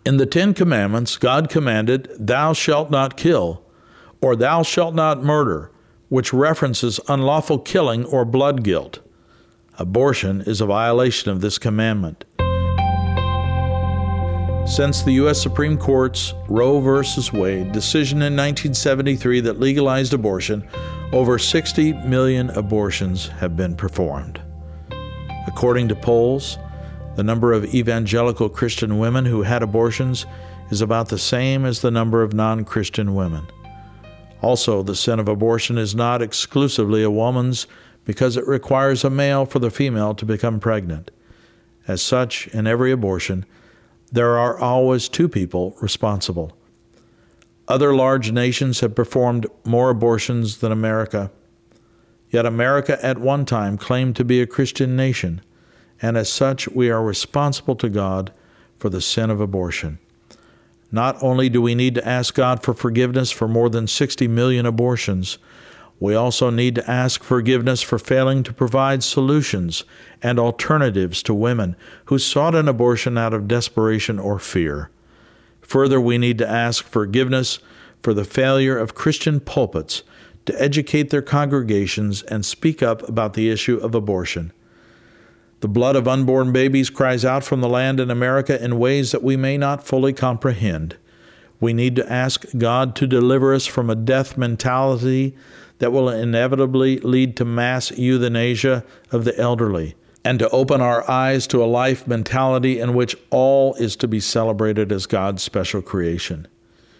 In the Ten Commandments, God commanded, "Thou shalt not kill," or "Thou shalt not murder," which references unlawful killing or blood guilt. Abortion is a violation of this commandment. Since the U.S. Supreme Court's Roe v. Wade decision in 1973 that legalized abortion, over 60 million abortions have been performed. According to polls, the number of evangelical Christian women who had abortions is about the same as the number of non-Christian women. Also, the sin of abortion is not exclusively a woman's because it requires a male for the female to become pregnant. As such, in every abortion, there are always two people responsible. Other large nations have performed more abortions than America. Yet America at one time claimed to be a Christian nation, and as such we are responsible to God for the sin of abortion. Not only do we need to ask God for forgiveness for more than 60 million abortions, we also need to ask forgiveness for failing to provide solutions and alternatives to women who sought an abortion out of desperation or fear. Further, we need to ask forgiveness for the failure of Christian pulpits to educate their congregations and speak up about the issue of abortion. The blood of unborn babies cries out from the land in America in ways that we may not fully comprehend. We need to ask God to deliver us from a death mentality that will inevitably lead to mass euthanasia of the elderly, and to open our eyes to a life mentality in which all is to be celebrated as God's special creation.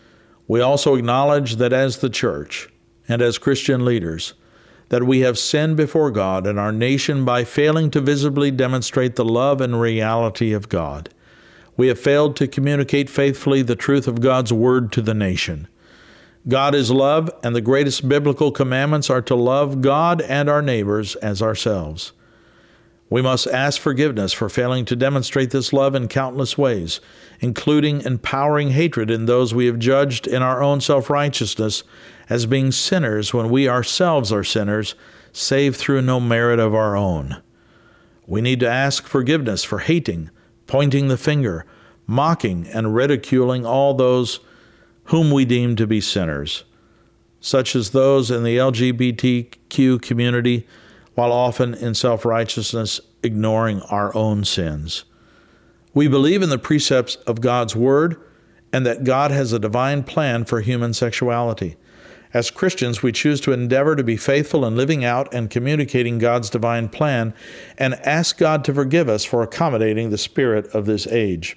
We also acknowledge that as the church and as Christian leaders, that we have sinned before God and our nation by failing to visibly demonstrate the love and reality of God. We have failed to communicate faithfully the truth of God's word to the nation. God is love, and the greatest biblical commandments are to love God and our neighbors as ourselves. We must ask forgiveness for failing to demonstrate this love in countless ways, including empowering hatred in those we have judged in our own self-righteousness as being sinners when we ourselves are sinners, saved through no merit of our own. We need to ask forgiveness for hating, pointing the finger, mocking, and ridiculing all those whom we deem to be sinners, such as those in the LGBTQ community, while often in self-righteousness ignoring our own sins. We believe in the precepts of God's Word and that God has a divine plan for human sexuality. As Christians, we choose to endeavor to be faithful in living out and communicating God's divine plan and ask God to forgive us for accommodating the spirit of this age.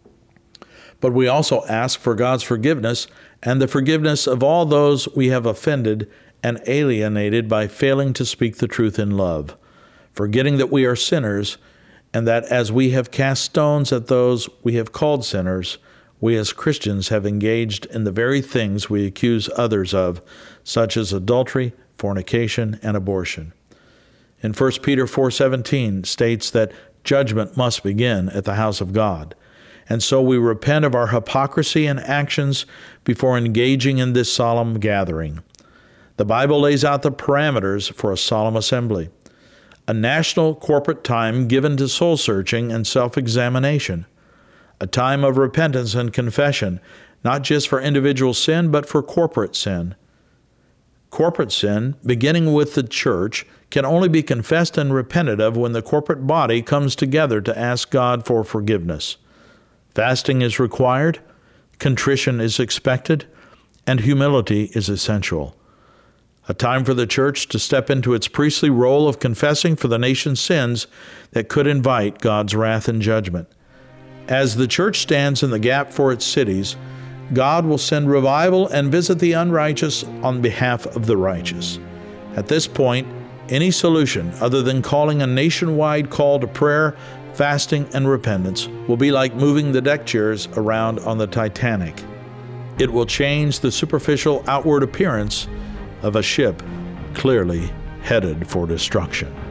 But we also ask for God's forgiveness and the forgiveness of all those we have offended and alienated by failing to speak the truth in love, forgetting that we are sinners and that as we have cast stones at those we have called sinners, we as Christians have engaged in the very things we accuse others of, such as adultery, fornication, and abortion. In 1 Peter 4:17 states that judgment must begin at the house of God. And so we repent of our hypocrisy and actions before engaging in this solemn gathering. The Bible lays out the parameters for a solemn assembly, a national corporate time given to soul-searching and self-examination, a time of repentance and confession, not just for individual sin, but for corporate sin. Corporate sin, beginning with the church, can only be confessed and repented of when the corporate body comes together to ask God for forgiveness. Fasting is required, contrition is expected, and humility is essential. A time for the church to step into its priestly role of confessing for the nation's sins that could invite God's wrath and judgment. As the church stands in the gap for its cities, God will send revival and visit the unrighteous on behalf of the righteous. At this point, any solution other than calling a nationwide call to prayer, fasting, and repentance will be like moving the deck chairs around on the Titanic. It will change the superficial outward appearance of a ship clearly headed for destruction.